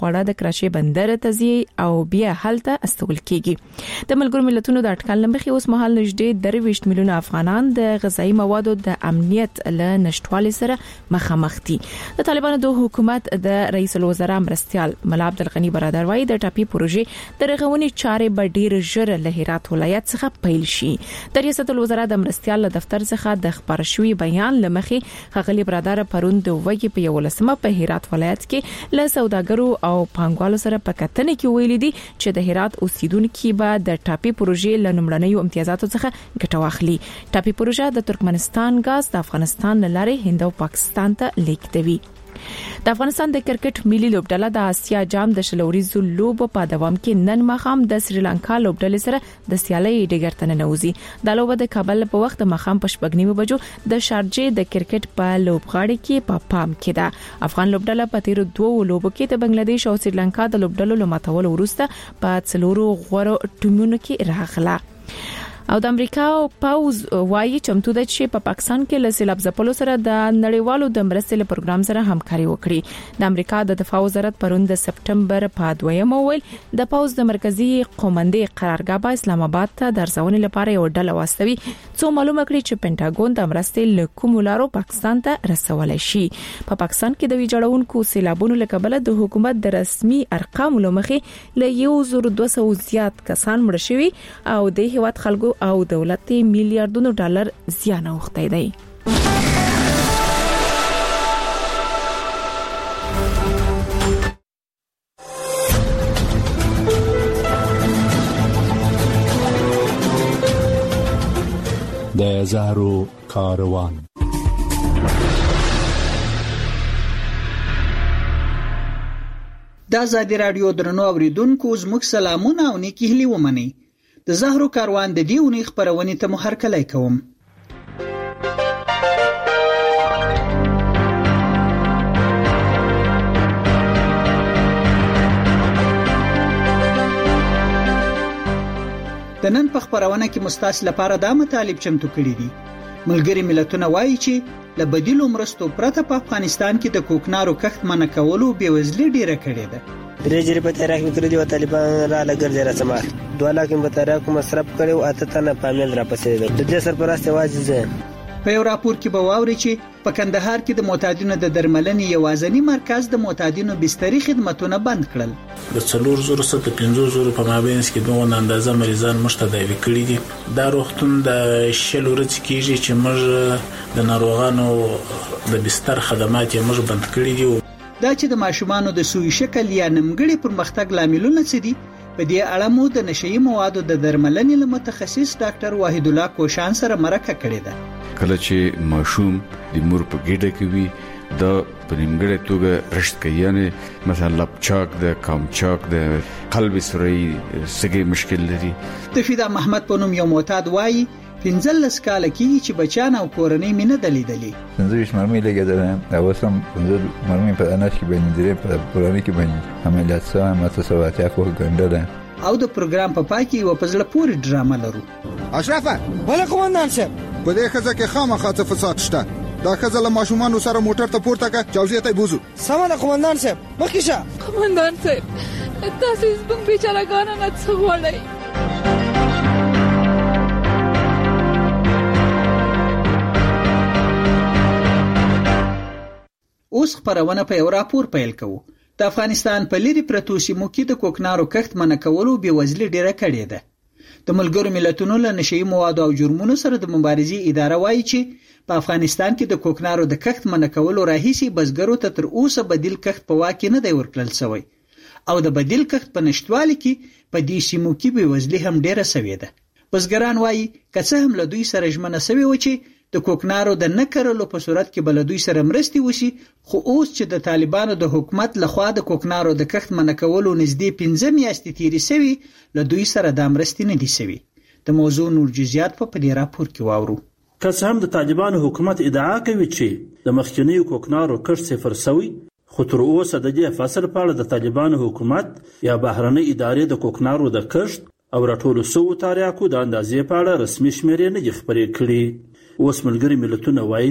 خواړه د کراچۍ بندر ته ځي او بیا هلته استول کیږي د ملګرو ملتونو د اټکل لمخې اوس مهال نږدې 23 میلیونه افغانان د غذایی موادو د امنیت له نشټوالي سره مخامخ دي د طالبانو د حکومت د رئیس الوزرا مرستيال ملا عبدالغنی برادر وايي د ټاپي پروژې د رغونې چارې به ډیر ژر له هرات ولایت څخه پیل شي د رئیس الوزرا د مرستيال دفتر څخه د خبر شوی بیان لمخې خغلی برادر پروند وګي په 11مه په هرات ولایت کې له سوداګرو او پانګوالو سره په کتنې کې ویلي دي چې د هرات اوسیدونکو به د ټاپي پروژې لنمړنیو امتیازاتو څخه ګټه واخلي ټاپي پروژه د ترکمنستان غاز د افغانستان لاره هند او پاکستان ته لیږدوي د افغانستان د کرکټ ملي لوبډله د آسیا جام د شلوريزو لوب په دوام کې نن مخام د سریلانکا لوبډلې سره د سیالۍ ډګر ته ننوځي د لوب د کابل په وخت مخام په شپږنیمه بجو د شارجې د کرکټ په لوبغاړي کې په پام کې ده افغان لوبډله په تیر دوه لوبو کې د بنگلاديش او سریلانکا د لوبډلو لماتول وروسته په څلورو غوړو ټیمونو کې راغله او د امریکا پاوز وايي چمتو ده چې په پاکستان کې له سیلاب ځپلو سره د نړیوالو د مرستې له پروګرام سره همکاري وکړي د امریکا د دفاع وزارت پرون د سپټمبر په 2 ویل د پاوز د مرکزی قومندې قرارګاه په اسلام آباد ته درځونې لپاره یو ډله واستوي څو معلومه کړي چې پینټاګون د مرستې له کوم لارو پاکستان ته رسولای شي په پاکستان کې د ویجاړونکو سیلابونو له کبله د حکومت د رسمي ارقامو لمخې له 1200 زیات کسان مړ شوي او د هیواد خلکو او دولت میلیارډونو ډالر زیان اوختی دی د زهرو کاروان د آزادي رادیو درنو اوریدونکو زموږ سلامونه او نیکی هیلې ومنئ د زهرو کاروان د دیونی خبرونې ته محرکلای کوم د نن په خبرونه کې مستاس لپاره د مطالب چمتو کړی دي ملګری ملتونه وایي چې له بدیلو مرستو پرته په افغانستان کې د کوکنارو کښت منع کولو بیوزلي ډیره کړې ده درېجری په تاریخ کې کړی دی طالبان را لګرځي را سمار 2 لک په تاریخ مصرف کړو اته تنه فامیل را پسې ده د دې سرپرست واجب په یو راپور کې به واوري چې په کندهار کې د معتادینو د درملنې یوازینی مرکز د معتادینو بستري خدماتونه بند کړل د 4000 په مابینس کې دوه اندازه مریضان مشتداوي کړي دي دا روغتون د شلورت کېږي چې موږ د ناروغانو د بستر خدمات یې موږ بند کړي دي دا چې د ماشومانو د سوي شکل یا نمګړي پرمختګ لاملونه څه دي په دې اړه مو د نشئی موادو د درملنې متخصص ډاکټر واحد الله کوشان سره مرکه کړې ده کله چې ماشوم د مور په ګډه کې وي د پرمګړې توګه رشد کوي یعنی مثلا لپچاک د کامچاک د قلب سوري سګي مشکل لري تفیدا محمد په نوم یو معتاد وایي 15 کال کېږي چې بچان او کورنۍ مینه دلیدلې 15 مرمۍ لګیدل او سم 15 مرمۍ په اناش کې باندې درې په کورنۍ کې باندې عملیات سره متصواتیا کو ګندل او د پروګرام په پای کې و پزله پوری ډرامه لرو اشرفه ولا کومندان شه په دې خزه کې خامخا فساد شته دا خزه له ماشومان سره موټر ته پورته کا چاوزي ته بوزو سمه کومندان شه مخکشه کومندان شه تاسو زبون بیچاره غانا نه څوړی اوس خبرونه په یو راپور پیل کوو د افغانستان په لری پرتو سیمو کې د کوکنارو کښت منع کولو بیوزلي ډیره کړې ده د ملګرو ملتونو له نشئی موادو او جرمونو سره د مبارزې اداره وایي چې په افغانستان کې د کوکنارو د کښت منع کولو راهیسي بزګرو ته تر اوسه بدیل کښت په واک نه دی ورکړل شوی او د بدیل کښت په نشټوالي کې په دې سیمو کې بیوزلي هم ډیره شوې ده بزګران وایي که څه هم له دوی سره ژمنه شوی و چې د کوکنارو د نکرلو په صورت کې بلدوی سره مرستي وشي خو اوس چې د طالبانو د حکومت لخوا د کوکنارو د کښت منع کولو نږدې 15 میاشتې تیرې شوي له دوی سره د مرستي نه دي شوي د موضوع نور جزئیات په دې راپور کې واورو که څه هم د طالبانو حکومت ادعا کوي چې د مخکنیو کوکنارو کښت صفر شوی خو تر اوسه د دې فصل په اړه د طالبانو حکومت یا بهرنۍ ادارې د کوکنارو د کښت او راټولو شوو تاریخو د اندازې په اړه رسمي شمیرې نه دي خبرې کړې اوس ملګري ملتونه وایي چې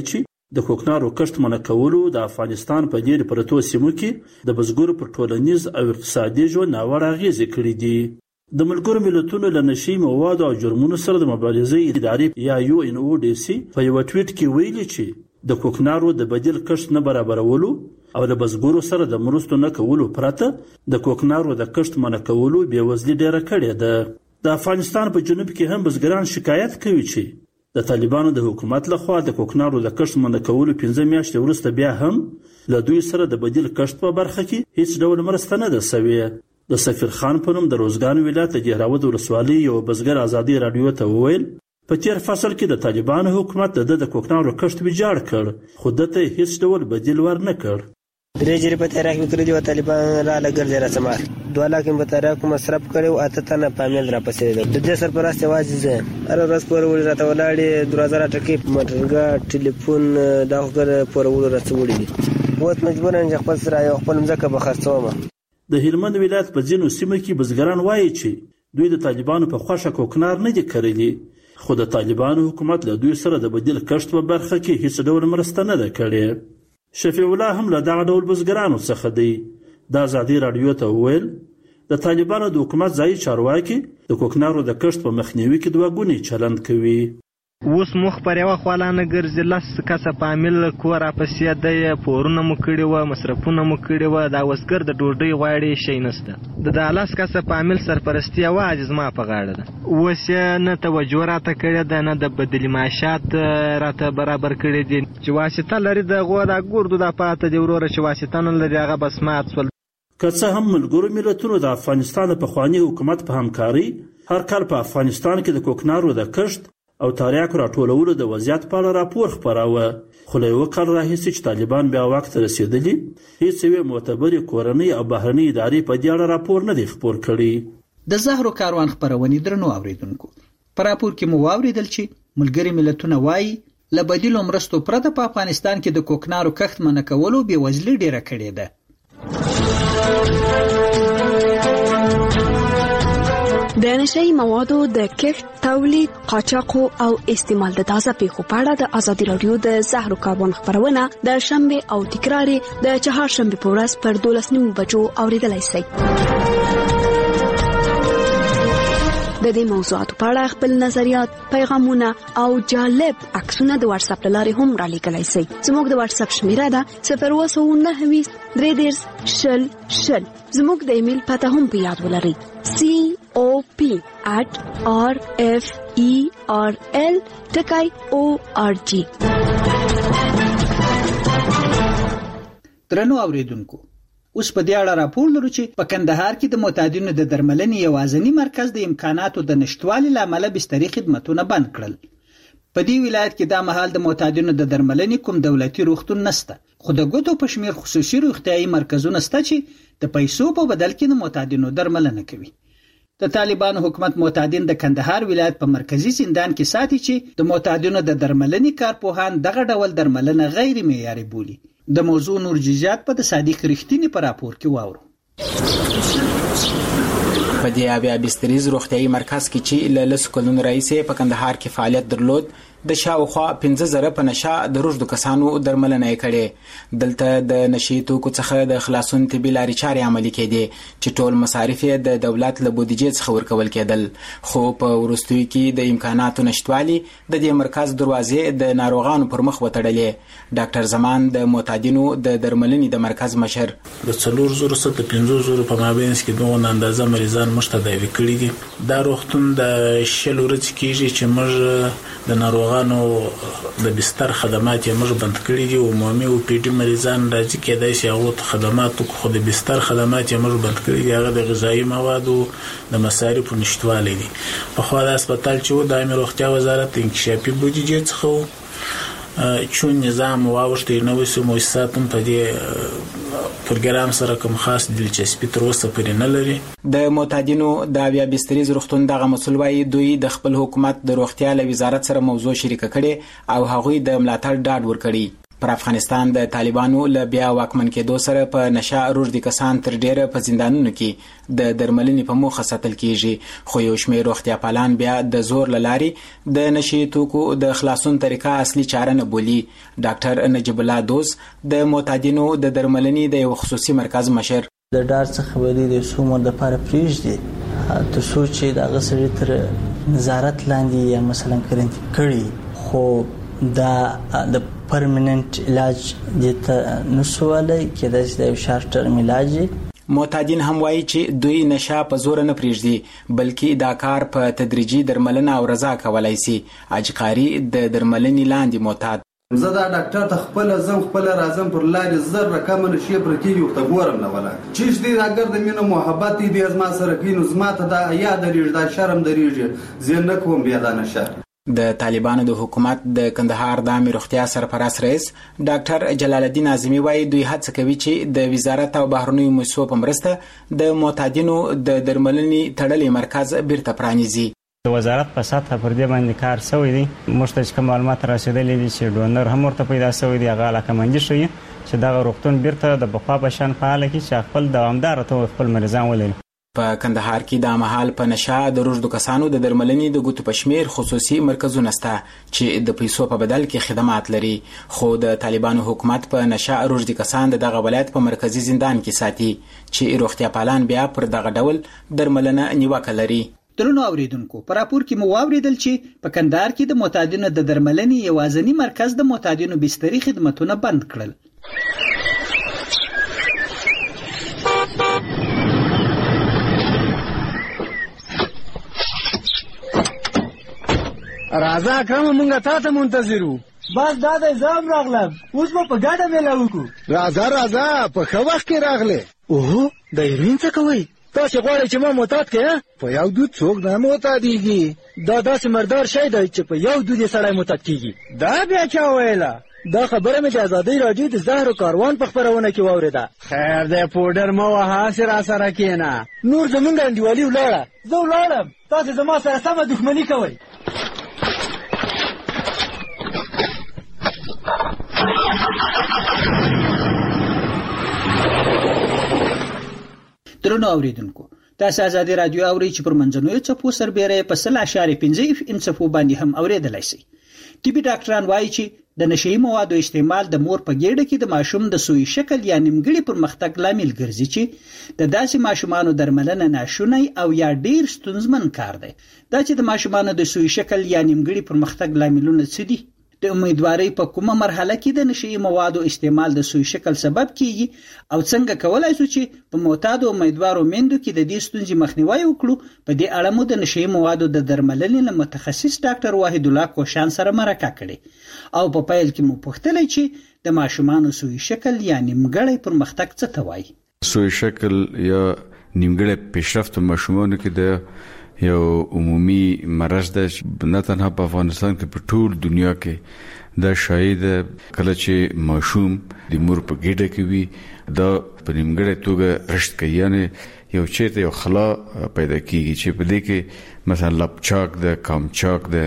د کوکنارو کښت منع کولو د افغانستان په ډېرو پرتو سیمو کې د بزګرو پر ټولنیز او اقتصادي ژوند ناوړه اغېزې کړي دي. د ملګرو ملتونو له نشي موادو او جرمونو سره د مبارزې ادارې یا UNODC په یو ټویټ کې ویلي چې د کوکنارو د بدیل کښت نه برابرولو او له بزګرو سره د مرستو نه کولو پرته د کوکنارو د کښت منع کولو بېوزلي ډېره کړې ده. د افغانستان په جنوب کې هم بزګران شکایت کوي چې د طالبانو د حکومت لخوا د کوکنارو د کښت منع کولو 15 میاشتې وروسته بیا هم له دوی سره د بدیل کښت په برخه کې هیڅ ډول مرسته نه ده سوې. د سفیر خان په نوم د روزګان ولایت د جهراود ولسوالۍ یو بزګر ازادي رادیو ته وویل په تیر فصل کې د طالبانو حکومت د کوکنارو کښت ویجاړ کړ خو دته هیڅ ډول بدیل ورنه کړ. درې جری په تاریخ کې کړی و طالبان را لګر را سمار 2 لک په تاریخ مصرف کړو اته تنه پامیل را پسې د دې سرپرست واجب زه هر ورځ پر وړي راته ولاړې 2000 ټکی موټرګا ټلیفون دا وګړه پر وړي راڅوړي دي ووت مجبور ان خپل سره یو خپل مزکه به خرڅوم. د هلمند ولایت په ځینو سیمو کې بزګران وایي چې دوی د طالبانو په خوښه کوکنار نه دي کړی خو د طالبانو حکومت له دوی سره د بدیل کښت په برخه کې هیڅ ډول مرسته نه ده کړې. شفیع الله هم له دغه ډول بزګرانو څخه دی. د ازادي رادیو ته وویل د طالبانو د حکومت ځایي چارواکي د کوکنارو د کښت په مخنیوي کې دوه ګونی چلند کوي. اوس مخ پر یو خلانه ګرځي لس کسه پامیل کور اپسې د پورونه مو کړی و مصرفونه مو کړی و دا وسګر د ډوډۍ غواړي شي نسته د لس کسه پامیل سرپرستی واجز ما په غاړه ده اوس نه توجه راته کړی ده نه د بدلی معاشات راته برابر کړی دي چې واسطه لري د غوا د ګوردو د پاته دی وروره چې واسطه نه لري هغه بس مات سول. که څه هم ملګرو ملتونو د افغانستان په خواني حکومت په همکاري هر کال په افغانستان کې د کوکنارو د کښت او تاریاکو راټولولو د وضعیت په اړه راپور خپراوه خو له یو کال راهیسې چې طالبان بیا واک ته رسېدلي هیڅ یوې معتبرې کورنۍ او بهرنۍ ادارې په دې اړه راپور نه دی خپور کړی. د زهرو کاروان خپرونې درنو اوریدونکو په راپور کې مو واوریدل چې ملګري ملتونه وایي له بدیلو مرستو پرته په افغانستان کې د کوکنارو کښت منع کولو بېوزلي ډېره کړې ده. د نشئی موادو د کښت تولید قاچاق او استعمال د تازه پیښو په اړه د ازادي رادیو د زهرو کاروان خپرونه د شنبه او تکرار د چهارشنبه په ورځ پر 12:09 بجو اوریدلای شئ. د دې موضوعاتو په اړه خپل نظریات، پیغامونه او جالب عکسونه د واتس اپ لارې هم را لیکلای شئ. زموږ د واتس اپ شمیره ده 029 330 زموږ د ایمیل پته هم په یاد ولرئ cop@rferl.org. درنو اوریدونکو اوس په دې اړه راپور لرو چې په کندهار کې د معتادینو د درملنې یوازینی مرکز د امکاناتو د نشټوالي لامل بستري خدماتونه بند کړل. په دې ولایت کې د مهال د معتادینو د درملنې کوم دولتي روغتون نشته خو د ګوتو په شمیر خصوصي روغتيایي مرکزونه شته چې د پیسو په بدل کې د معتادینو درملنه کوي. د طالبانو حکومت معتادین د کندهار ولایت په مرکزی زندان کې ساتي چې د معتادینو د درملنې کارپوهان دغه ډول درملنه غیر معیاري بولي. د موضوع نور جزئیات په صادق رښتینی په راپور کې واورو. په دې اویا بستریز روغتيایي مرکز کې چې له لس کلونو راځي په کندهار کې فعالیت درلود د شاوخوا 15,000 په نشه د روزدو کسانو درملنه کړي. دلته د نشي توکو څخه د خلاصون طبي لارې چارې عملي کېدي چې ټول مصارف د دولت له بودیجې څخه ورکول کېدل خو په ورستوي کې د امکاناتو نشټوالي د دې مرکز دروازې د ناروغانو پر مخ وتړلې. ډاکټر زمان د معتادینو د درملنې د مرکز مشر د 4,000 په مابین کې دوه اندازه مریضان مشتداوي کړي دي. دا روغتون د شل ورځې کېږي چې موږ د ناروغانو د بستر خدمات یې موږ بند کړي دي. عمومي او پی ډي مریضان راځي کېدای شي هغه خدمات خو د بستر خدمات یې موږ بند کړي دي. هغه د غذایی موادو د مصارفو نشټوالي دي. په خو د هسپتال چې و د عامه روغتیا وزارت انکشافي بودیجې څخه چون نظام واوښتي نو وسو مؤسساتم په دې پروګرام سره کوم خاص دلچسپي تر اوسه پرې نه لري. د معتادینو د اویا بستریز روغتون دغه مسول وايي دوی د خپل حکومت د روغتیا له وزارت سره موضوع شریک کړي او هغوی د ملاتړ ډاډ ورکړي. پر افغانستان د طالبانو له بیا واکمن کېدو سره په نشه روږدي کسان تر ډیره په زندانونو کې د درملنې په موخه ساتل کیږي، خو یو شمېر روغتیا پالان بیا د زور له لارې د نشي توکو د خلاصون طریقه اصلي چاره نه بولي. ډاکټر نجیب الله دوست د معتادینو د درملنې د یو خصوصي مرکز مشر د ډار څخه خبرې د څومره د لپاره پریږدي تر څو چې د هغه سړي تر نظارت لاندې یا مثلا کرنټین کړي، خو دا د پرمننت علاج دته نسواله کېدای شي د شارټ ټرم علاج. معتادین هم وایي چې دوی نشه په زور نه پریږدي، بلکې دا کار په تدریجي درملنه او رضا کولای شي. اجقاری د درملنې لاندې معتاد زه دا ډاکټر ته خپل راځم پر لارې زر رقم نشي پر کېږي ته ګورم نه ولا چې دې راګر د مینه محبت دې ازما سره کینو زما ته دا یاد لري دا شرم درېږي زه نه کوم بیا دا نشه. د طالبانو د حکومت د کندهار د عامه روغتیا سرپرست رئیس ډاکټر جلال الدین اعظمي وایي دوی هڅه کوي چې د وزارت او بهرنیو مؤسسو په مرسته د معتادینو د درملنې تړلې مرکز بیرته پرانیزي. د وزارت په سطح پر دې باندې کار شوی دی، موږ ته کوم معلومات رسیدلي دي چې ډونر هم ورته پیدا شوی دی، هغه علاقمندي شوی چې دا روغتون بیرته د بخوا په شان فعال کړي چې خپل دوامدار ته خپل مریضان ولري. په کندهار کې د مهال په نشه د روږدو کسانو د درملنې د ګوتو پشمیر خصوصي مرکزونه شته چې د پیسو په بدل کې خدمات لري، خو د طالبانو حکومت په نشه روږدي کسان دغه ولایت په مرکزی زندان کې ساتي چې روغتیا پالان بیا پر دغه ډول درملنه نیوکه لري. درنو اوریدونکو، په راپور کې مو واوریدل چې په کندهار کې د معتادینو د درملنې یوازینی مرکز د معتادینو بستري خدمتونه بند کړل. راځه اکرم مونږه تا ته منتظر وو. بس دا د ځام راغلم، اوس په ګډه میله وکړو. راځه په ښه وخت کې راغله. اوه د هیروین څه کوي؟ تاسو غواړئ چې ما معتاد کړئ؟ په یو دود څوک نه معتادیږي، دا داسې مردار شی دی چې په یو دود یې سړی معتاد کیږي. دا بیا چا ویله؟ دا خبره مې د ازادۍ راډیو د زهرو کاروان په خپرونه کې واورېده. خیر دی پوډر مه وهه، هسې راسره کښېنه. نور زمونږ انډیوالي ولاړه. زه ولاړم، تاسې زما سره سمه دښمني کوئ. درنو اوریدونکو، تاسو آزادي رادیو اورئ چې پر منځنوي څپو سربېره په 0.5 FM څپو باندې هم اوریدلای شئ. طبي ډاکټران وایي چې د نشئی موادو استعمال د مور په ګېډه کې د ماشوم د سوی شکل یا نیمګړي پرمختګ لامل ګرځي چې د داسې ماشومانو درملنه ناشونی او یا ډیر ستونزمن کار دی. دا چې د ماشومانو د سوی شکل یا نیمګړي پرمختګ لاملونه څه دي؟ د امیدوارۍ په کومه مرحله کې د نشئی موادو استعمال د سوی شکل سبب کیږي او څنګه کولای شو چې په معتادو امیدوارو میندو کې د دې ستونزې مخنیوي وکړو؟ په دې اړه مو د نشئی موادو د درملنې له متخصص ډاکټر واحد الله کوشان سره مرکه کړې او په پیل کې مو پوښتلې چې د ماشومانو سوی شکل یا نیمګړی پرمختګ څه ته وایي. سوی شکل یا نیمګړی پیشرفت ماشومانو کې د یو عمومي مرض ده چې نه تنها په افغانستان کې په ټول دنیا کې دا شاید کله چې ماشوم د مور په ګډه کې وي دا په نیمګړې توګه رشد کوي، یعنی یو چیرته یو خلا پیدا کیږي چې په دې کې مثلا لپچاک د کامچاک د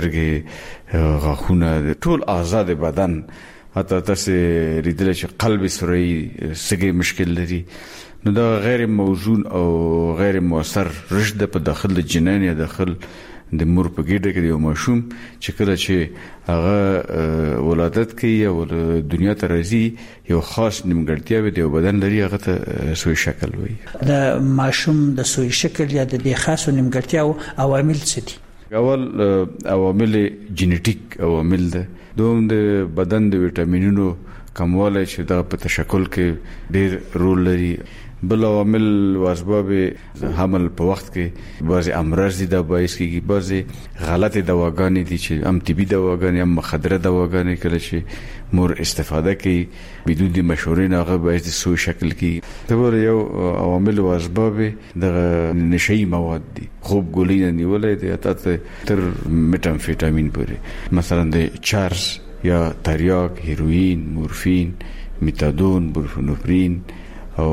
سترګې غاښونه ټول اعضاء د بدن حتی تاسو لیدل چې قلب سوري سګي مشکل لري، نو دا غیر موزون او غیر مؤثر رشد په داخل جنین یا داخل د مور په ګډه کې یو ماشوم چې کله چې هغه ولادت کوي او دنیا ته راځي یو خاص نیمګړتیا د بدن لري، هغه ته سوی شکل وایي. د ماشوم د سوی شکل یا د دې خاصو نیمګړتیاو عوامل څه دي؟ اول عوامل جینیټیک عوامل ده، دوم د بدن د وټامینونو کموالی چې دا په تشکل کې ډیر رول لري. بل عوامل واسباب حمل په وخت کې بعضی امراض دي دا باعث کیږي، بعضی غلط دواګانې دي چې هم طبي دواګانې هم مخدره دواګانې کله چې مور استفاده کوي بدون د مشورې هغه باعث د سوی شکل کیږي. ته یو عوامل واسباب د نشئی مواد دي، خوب ګولۍ نیولې دي اته تر میتامفیټامین پورې، مثلا د چارس یا تریاک، هیروین، مورفین، میتادون، بورفینوفرین او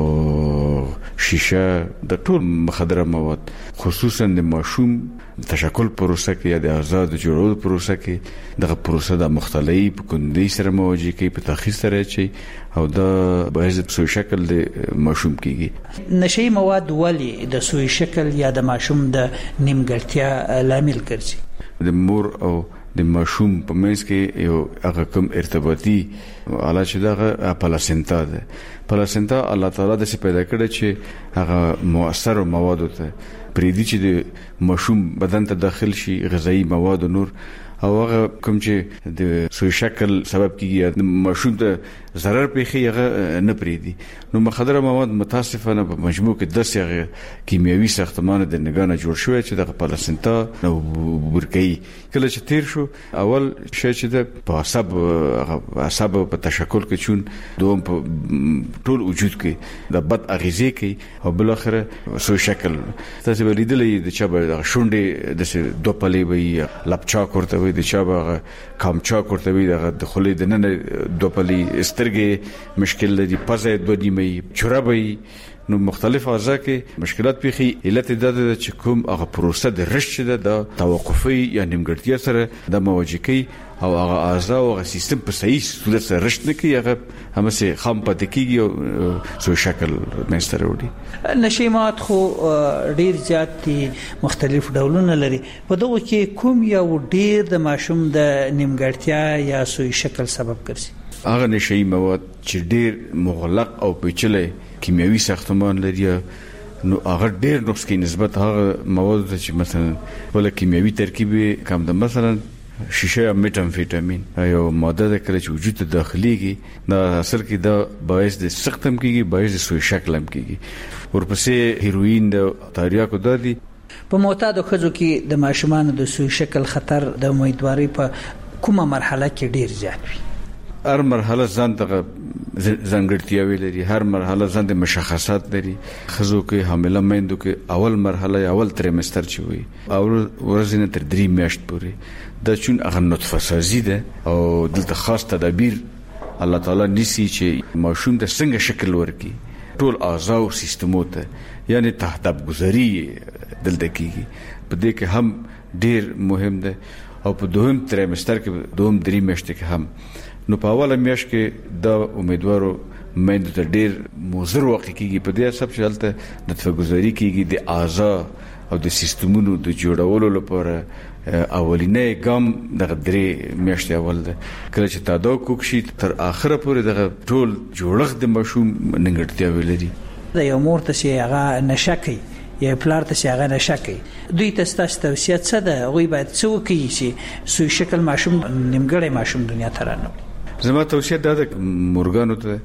شیشه د ټول مخدره مواد خصوصا د ماشوم تشکل پروسه کې یا د آزاد جوړولو پروسه کې دغه پروسه د مختلف کندي سره مواجه کې په تخصیص سره چي او دا باعث سوی شکل د ماشوم کېږي. نشي مواد ولی د سوی شکل یا د ماشوم د نیمګړتیا لامل ګرځي؟ د مور او د ماشوم په منځ کې یو هغه کوم ارتباطي حالت چې دغه پلاسنتا ده. پلاسنتا الله تعالی د څه پیدا کړی چې هغه مؤثر مواد ته پریدي چې د ماشوم بدن ته داخل شي غذایی مواد او نور او هغه کوم چې د سوی شکل سبب کیږي د ماشوم ته ضرر پیخي هغه نه پریدي. نو مخدره مواد متاسفانه په مجموع کې 10 کیمیاوي ساختمان د نګانه جوړ شوی چې د پلاسنتا نو ورکی کله چې تیر شو اول شې چې د په عصب په تشکل کې چون دوم په ټول وجود کې د بد اغیزه کې او بل اخره سوی شکل تاسو ولیدلې د چا به شونډې د دوه پلې وي لپچا کوته د چابه کامچا کوته وي د خلې د نن دوپلي سترګې مشکل لري پزه د نیمه چرابي نو مختلف اعضاء کې مشکلات پیخي علت د چې کوم هغه پروسه د رشد د توقفي یا نیمګړتیا سره د مواجه کوي او هغه اعضاء او هغه سیستم په صحیح صورت سره رشد نه کوي هغه همسه خام پاتې کیږي او سو شکل منستر وړي. نشي مواد خو ډیر زیات مختلف ډولونه لري په دغه کې کوم یو ډیر د ماشوم د نیمګړتیا یا سو شکل سبب ګرځي؟ هغه نشي مواد چې ډیر مغلق او پیچلې کیمیاوي ساختمان لري نو هغه ډیر نقص کې نسبت هغه مواد چې مثلا ولا کیمیاوي ترکیب کم ده مثلا شیشه یا میتامفیټامین یو ماده ده کله چې وجود ته داخليږي دا اثر کې دا باعث د سختم کېږي باعث د سوی شکلم کېږي ورپسې هیروین د تاریاکو دادي. په معتادو خزو کې د ماشومان د سوی شکل خطر د امیدواري په کومه مرحله کې ډیر زیات وي؟ هر مرحله ځان ته ځانګړتیاوي لري هر مرحله ځان د مشخصات لري. خزو کې حامله میندو کې اول مرحله اول تریمستر چې وي اول ورځې تر 3 میاشت پورې دا چون هغه نطفه سازي ده او دلته خاص تدابیر الله تعالی نسی چې ماشوم د څنګه شکل ورکي ټول اعضاء او سیستمونه یعنی تهذیب گذاری دلته کیږي په دې کې هم ډیر مهم ده او په دوهم تریمستر کې دوهم 3 میاشتې کې هم نو په اوله میاشت کې دا امیدوارو مېند ته ډیر موزر وخت کېږي په دې سبب چې هلته نطفه گذاری کېږي د اعضاء او د سیستمونو د جوړولو لپاره اولینې ګام د 3 میاشتې اول ده کله چې تاداو کوکشي تر اخره پورې د ټول جوړښت د مشوم ننګړتیا ولري. د یو مور ته چې هغه نشکي یا پلار ته چې هغه نشکي دوی ته ستاسو توصیه څه ده غوي باید څه وکړي چې سوی شکل ماشوم نیمګړی ماشوم دنیا ته رانه؟ زما توصیه ده مورګانو ته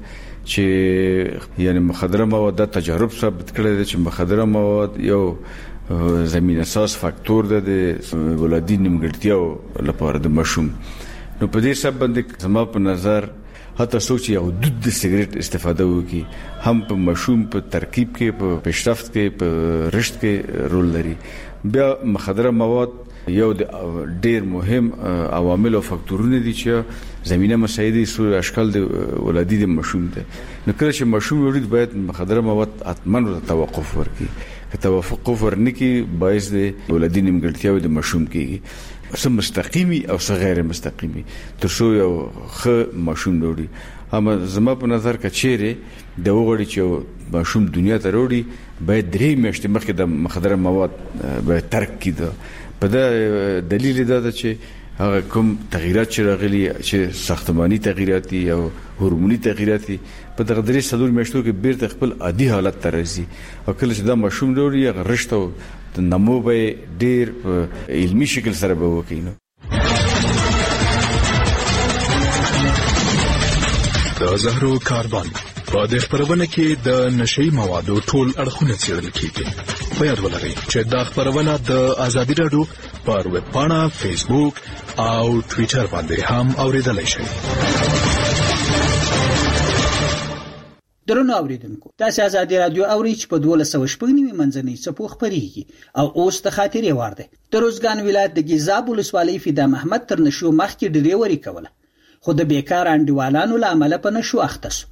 چې یعنی مخدره مواد د تجارب ثابت کړی دی چې مخدره مواد یو زمين اساس فاکتور ده د ولادي نیمګړتیا لپاره د مشوم. نو په دې سبب باندې زما په نظر حتی سوچ یو دود د سیګریټ استفاده وکي هم په مشوم په ترکیب کې په پیشرفت کې په رشد کې رول لري. بیا مخدره مواد یو د ډیر مهم عوامل او فاکتورونه دي چې زمينه مسایدي سو اشکال د ولادي د مشوم ده. نو کله چې مشوم ورید باید مخدره مواد اتمن توقف ورکړي که توقف ورنکي باعث د ولادي نیمګړتیا د مشوم کېږي سم مستقیمی او څه غیر مستقیمی تر څو یو ښه مشوم وروړي. اما زما په نظر کچېره د وګړي چې مشوم دنیا ته وروړي باید 3 میاشتې مخکې د مخدره مواد باید ترک کړي. په دا دلیل دا ده چې هغه کوم تغیرات چې راغلي چې ساختماني تغیرات او هورموني تغیرات په دغه 3 میاشتو کې بیرته خپل عادي حالت ته راځي او کله چې دا مشوم وروړي هغه رشته د نمو به ډیر علمي شکل سره به وکینو. د زهرو کاربن په دې خبرونه کې د نشئی موادو ټول اړخونه څېړل کیږي. په یاد ولرئ چې دا خبرونه د ازادي رادیو پر ویب پاڼه، فیسبوک او ټوئیټر باندې هم اوریدلای شئ. درنو اوریدونکو تاسو ازادي رادیو اوري چې په 1290 منځنۍ صفو خبريږي او اوس ته خاطرې وارده. د روزګان ولایت د ګیزاب ولسوالۍ فدا محمد تر نشو مخکې ډریوري کوله خو د بیکار انډیوالانو له عمله په نشو اخته شو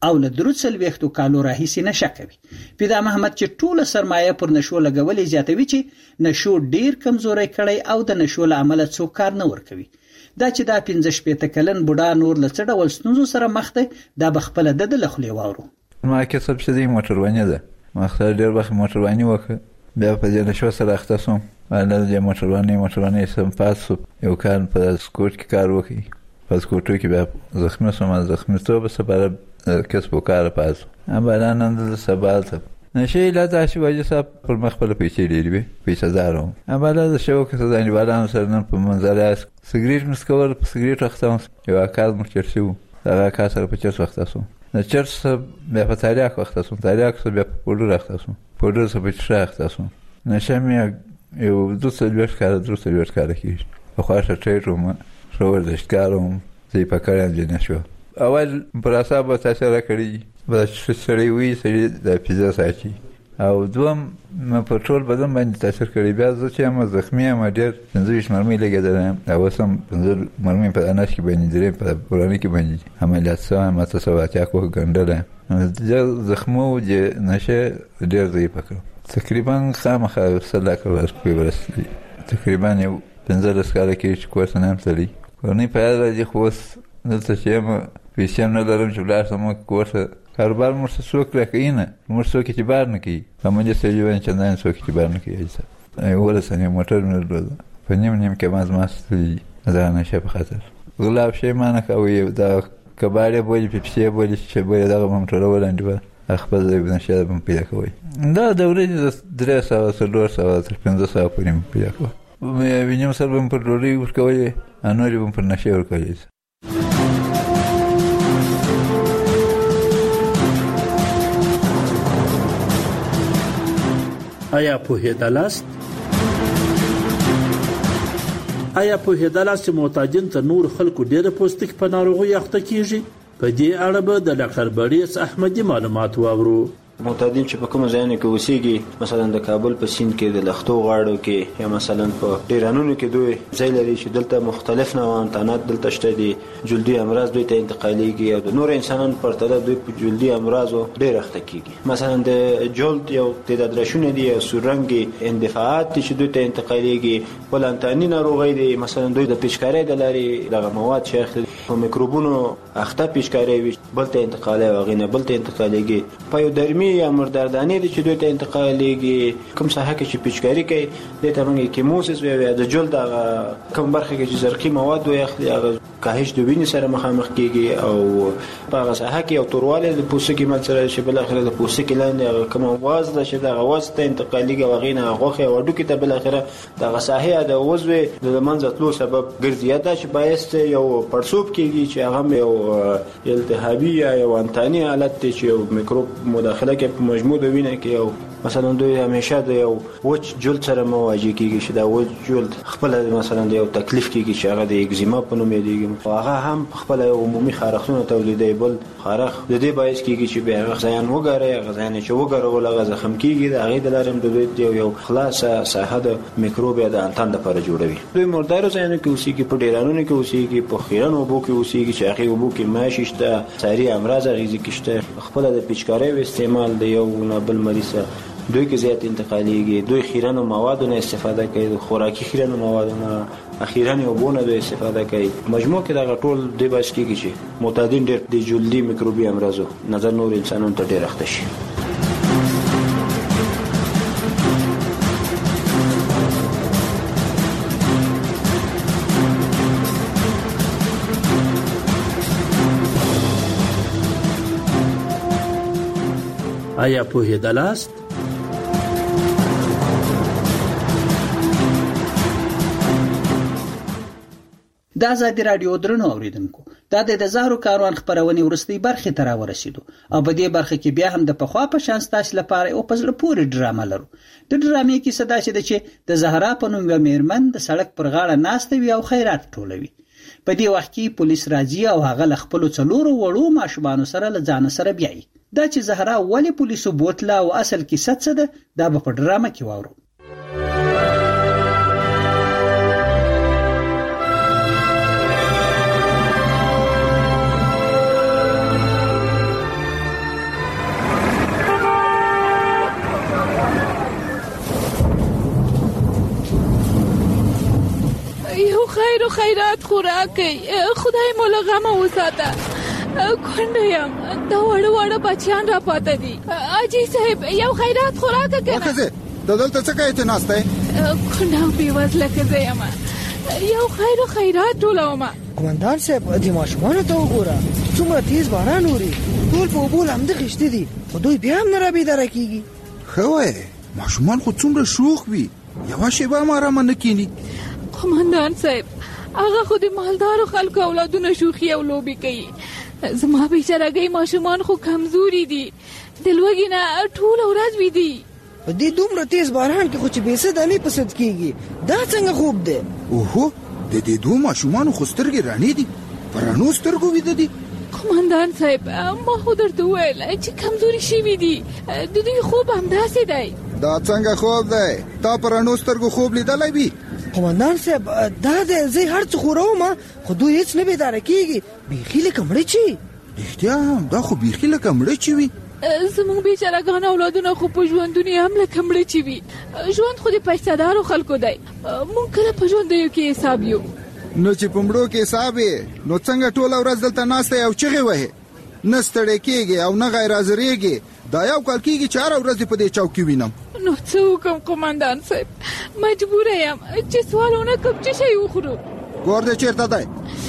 او له درود سلويختو کالو راهیسي نشه کوي. پیدا محمد چې ټوله سرمایه پر نشو لګولې زیاتوي چې نشو ډیر کمزوري کړي او د نشو له عمله څوک کار نه ورکوي. دا چې دا 15 کلن بوډا نور له څه ډول ستونزو سره مخ دی دا بخپله د لخلې واورو. ما کسب شدی موټرواني ده، ما خپل ډیر وخت موټرواني وکړ، بیا په دې نشو سره اخته سوم. ولله دې موټرواني سم پاسو یو کال په سکوټ کې کار وکړ، په سکوټو کې بیا زخمی سوم، زخمی توب سره کسب وکړ پاسو. اما نن د سبالته نشي لا داسې وایي صاحب پر مخ په پیسې لري پیسې دارم. اما لا شو که ځان دیوالانو سره نن په منځره سګریټ مسکول په سګریټ وختم یو اکاز مرچرسو دا کاسره په چرس وختاسو نه چرس بیا په تاریخ وختاسو تاریخ بیا په پودر وختاسو پودر څه په چرخ وختاسو نشه مې یو دوسه لوټ کار کوي په خاطر ټیټوم شو ورزشکارم زی په کار انجن شو. اول پر حساب تاسو را کړی بس سړی وی سړی د پیزا ساتي او دوم ما په ټول بدن باندې تاثیر کړی. بیا زه چې ما زخمی ام ډیر 15 مرمۍ لګیدل او سم 15 مرمۍ په اناش کې باندې درې په پرانی کې باندې عملیات سره ما تاسو واچا کو ګندل د زخمو د نشه ډیر دی پکړ تقریبا خامخا سلا کړل په ورسې تقریبا یو 15 کال کې کوڅه نام تللی ورني په اړه د خوس دلته چې ما پیسې نه لرم چې بلار سم کوڅه کاروبار مو څوک راکوي نه مو څوک چې بار نه کوي په مونږ سره یو چندان څوک چې بار نه کوي ای ورسنه موټر نه لرل په نیم کې ماستې دا نه شي په خاطر غلاب شي ما نه کوي دا کباړې بولی پیپسي بولی چې بولی دا موټر ولاندې خپل ځای نه شي په پیدا کوي دا د ورځې 300 تر 500 پورې پیدا کوي مې وینم سره په ډوري ورکوي انوري په نشه ورکوي. آیا پوهېدلاست چې معتادین تر نور خلکو ډېره پوستکي په ناروغیو اخته کیږي؟ په دې اړه به د ډاکټر بړیس احمدي معلومات واورو. معتادین چې په کوم ځایونو کې اوسېږي مثلا د کابل په سیند کې د لختو غاړو کې یا مثلا په ډیرانونو کې دوی ځای لري چې دلته مختلف نوع امتحانات دلته شته دي جلدي امراض دوی ته انتقالېږي او د نور انسانانو پرتله دوی په جلدي امراضو ډېر اخته کېږي. مثلا د جلد یو تعداد رشونه دي او سورنګي اندفاعات چې دوی ته انتقالېږي بل انتاني ناروغۍ دي مثلا دوی د پیچکارۍ د لارې دغه مواد چې اخلي په میکروبونو اخته پیچکارۍ وي بل ته انتقالي او غینه بل ته انتقالېږي په یو درمي یا مرداردانې دي چې دوی ته انتقالېږي کوم ساحه کې چې پیچکاري کوي دې ته موږ کیموسس وایو د جلد هغه کوم برخه کې چې زرقي مواد وي اخلي هغه کاهش د وینې سره مخامخ کېږي او په هغه ساحه کې یو توروالی د پوستکي منځ سره چې بالاخره د پوستکي لاندې کوم واز ده چې دغه واز ته انتقالېږي او هغې نه غوښې او هډوکي ته بالاخره دغه ساحې د عضو د منځه تلو سبب ګرځي یا دا چې باعث یو پړسوب کېږي چې هغه یو التهابي یا یو انتاني حالت دی چې یو میکروب مداخله کوي په مجموع د وینې کې او مثلا دوی همیشه د یو وچ جلد سره مواجه کیږي چې دا وچ جلد خپل مثلا د یو تکلیف کیږي چې هغه د اگزیما په نوم یادېږي هغه هم خپل عمومي خارښتونه تولیدوي بل خارښ د دې باعث کیږي چې به غذایان وګړي غذایان چې وګړول هغه زخم کیږي د هغه د لارم د دوی یو خلاصه ساحه د میکروب یا د انتان لپاره جوړوي. دوی مردار ځایونه کې اوسېږي په ډیرانونو کې اوسېږي په خیرن اوبو کې اوسېږي چې هغه اوبو کې ماشي شته ساري امراض غیزي کې شته خپل د پیچکارۍ او استعمال د یو نابل مریض دوی کې زیات انتقالېږي دوی خیرنو موادو نه استفاده کوي د خوراکي خیرنو موادو نه اخیرا یو بونه دوی استفاده کوي مجموع کې دا ټول دی باعث کیږي چې معتادین ډېر د جلدي میکروبي امراضو نظر نور انسانانو ته ډېر اخته شي. آیا پوهېدلاست؟ د ازادي رادیو درنو اوریدونکو دا د زهرو کاروان خبرونه ورستۍ برخه ته راورسېدو او په دې برخه کې بیا هم د پخوا په شان ستاسو لپاره او په زړه پورې ډرامه لرو. د ډرامې کې صدا چې د زهرا په نوم یو میرمن د سړک پر غاړه ناسته وي او خیرات ټولوي. په دې وخت کې پولیس راځي او هغه خپل څلورو وړو ماشومان سره لځان سره بیاي. دا چې زهرا ولې پولیسو بوتله او اصل کې څه ده دا په ډرامه کې وورو. خیر و خیرات خوراکي خدای مو له غمه وساته کونډه یم دا وړه بچیان را پاته دي اجي صاحب یو خیرات خوراکه کنه د دلته څه کوي ته ناشته کونډه بیوزله کزه یم یو خیر و خیرات ټولوم. قومندان صاحب د ماشومانو ته وګوره څومره تیز باران اوري ټول په اوبو لامده خشتي دي خو دوی بیا هم نه رابیداره کیږي. ښه وایې ماشومان خو څومره شوخ وي یوه شیبه هم ارامه نه کیني. قومندان صاحب هغه خو د مالدارو خلکو اولادونه شوخي او لوبې کوي زما بیچارهګۍ ماشومان خو کمزوري دي د لوږې نه ټوله ورځ ویدي. په دې دومره تیز باران کې خو چې بېسده نه پسد کیږي دا څنګه خوب دی؟ اوهو د دې دوه ماشومانو خو سترګې رڼې دي په رڼو سترګو ویده دي. قومندان صاحب ما خو درته وویل چې کمزوري شوي دي د دوی خوب همداسې دی. دا څنګه خوب دی؟ تا په رڼو سترګو خوب لیدلی وي؟ قومندان صاحب دا دی زه هر څه خوروم خو دوی هېڅ نه بیداره کیږي بیخي لکه مړچي. رښتیا هم دا خو بیخي لکه مړچي وي. زمونږ بیچارهګان اولادونه خو په ژوندونې هم لکه مړچي وي. ژوند خو د پیسه‌دارو خلکو دی مونږ کله په ژوندیو کې حساب یو. نو چې په مړو کې حساب یې نو څنګه ټوله ورځ دلته ناسته او چغې وهې نه ستړی کېږې او نه غیر حاضرېږې. دا یو کال کېږي چې هره ورځ په دې چوک کې وینم. نو څه وکړم قومندان صاحب مجبوره یم چې سوال ونه کړم چې شی وخورو. کور دې چېرته دی؟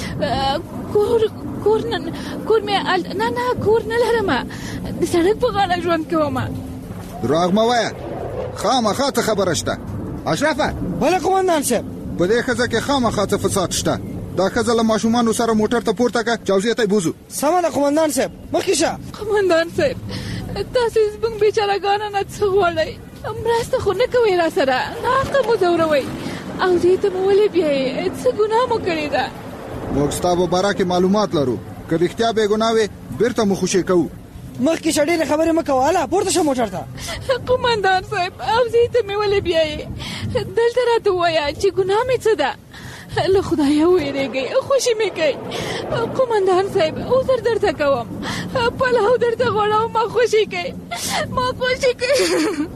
کور مې نه کور نه لرم د سړک په غاړه ژوند کوم. دروغ مه وایه خامخا څه خبره شته؟ اشرفه. بله قومندان صاحب. په دې ښځه کې خامخا څه فساد شته. دا ښځه له ماشومانو سره موټر ته پورته کړه چوزې ته یې بوځو. سمه ده قومندان صاحب مخکې شه. قومندان صاحب تاسو زموږ بیچارهګانو نه څه غواړئ؟ مرسته خو نه کوئ را سره ناحقه مو ځوروئ او دې ته مو ولې بیایئ څه ګناه مو کړې ده؟ موږ ستا په باره کې معلومات لرو که رښتیا بې ګناه وې بیرته مو خوشي کوو. مخکې شه ډېرې خبرې مه کوه هله پورته شه موټر ته. قومندان صاحب او دې ته مې ولې بیایئ؟ دلته راته ووایه چې ګناه مې څه ده؟ له خدایه ویرېږئ خوشي مې کوي. قومندان صاحب عذر درته کوم پلاو درته غواړم ما خوشي کوي ما خوشي کوي.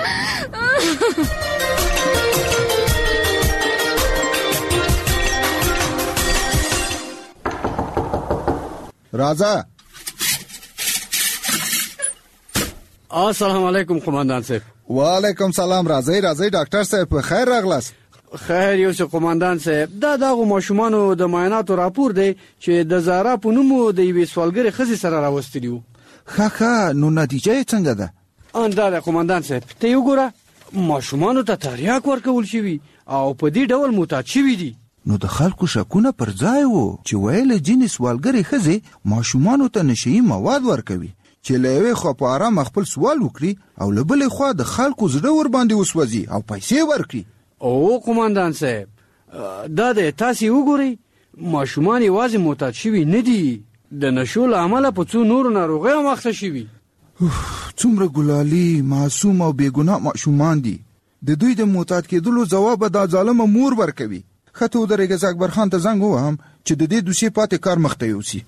راځه. السلام علیکم قومندان صاحب. وعلیکم سلام. راځئ ډاکټر صاحب په خیر راغلاست. خیر یو څه قومندان صاحب دا دغه ماشومانو د معایناتو راپور دی چې د زارا په نوم د یوې سوالګرې ښځې سره راوستلی وو. ښه نو نتیجه یې څنګه ده؟ دا دی قومندان صاحب ته یې وګوره ماشومانو ته تریاک ورکول شوي او په دې ډول معتاد شوي دي. نو د خلکو شکونه پر ځای وو چې ویل ځینې سوالګرې ښځې ماشومانو ته نشهیي مواد ورکوي چې له یوې خوا په ارامه خپل سوال وکړي او له بلې خوا د خلکو زړه ورباندې وسوځي او پیسې ورکړي. او قومندان صاحب دا د تاسې وګورئ ماشومان یوازې معتاد شوي نه دي د نشو له امله په څو نورو ناروغیو مخته شوي. څومره ګلالي معصوم او بېګناه ماشومان دي. د دوی د معتاد کېدلو ځواب دا ظالمه مور ورکوي. ښه ته ودرېږه زه اکبر خان ته زنګ ووهم چې د دې دوسیې پاتې کار مخته یوسي.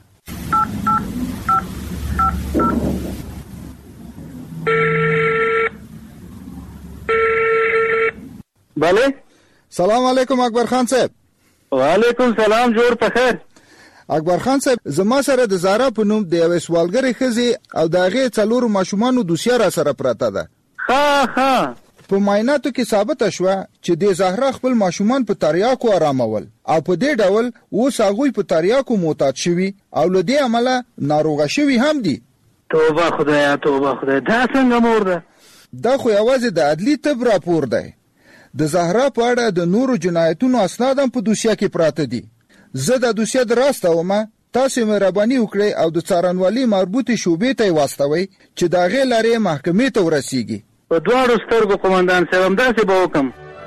بله. سلام علیکم اکبر خان صاحب. وعلیکم سلام جوړ په خیر. اکبر خان صاحب زما سره د زارا په نوم د یوې سوالګرې ښځې او د هغې 4 ماشومانو دوسیه را سره پراته ده. ښه په معایناتو کې ثابته شوه چې د زهرا خپل ماشومان په تریاکو آرامول او په دې ډول اوس هغوی په تریاکو معتاد شوي او له دې امله ناروغه شوي هم دي. توبه خدایا دا څنګه مور ده؟ دا خو یوازې د عدلي طب راپور دی. د زهرا په اړه د نورو جنایتونو اسناد هم په دوسیه کې پراته دي. زه د دوسیه دراستومه تاسو مهرباني وکړئ او د څارنوالۍ مربوطې شعبې ته یې واستوئ چې د هغې لارې محکمې ته ورسیږي. په دواړو سترګو قومندان صاحب همداسې به وکړم.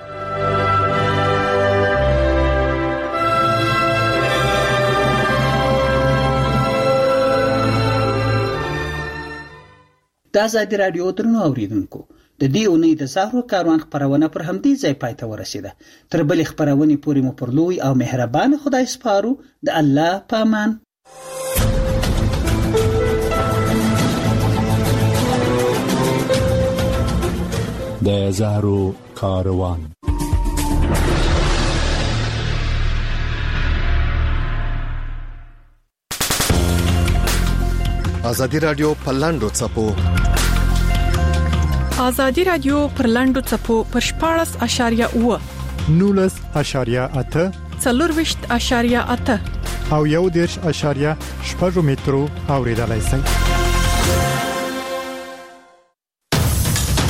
د ازادي راډیو درنو اوریدونکو د دې اونۍ د سهارو کاروان خپرونه پر همدې ځای پای ته ورسېده. تر بلې خپرونې پورې مو پر لوی او مهربان خدای سپارو. د الله په امان. د زهرو کاروان. ازادي رادیو پلاندو چپو ازادي رادیو پرلندو چپو پر 14.8 19.8 40.8 او 1.8 مترو اوریدلای شئ.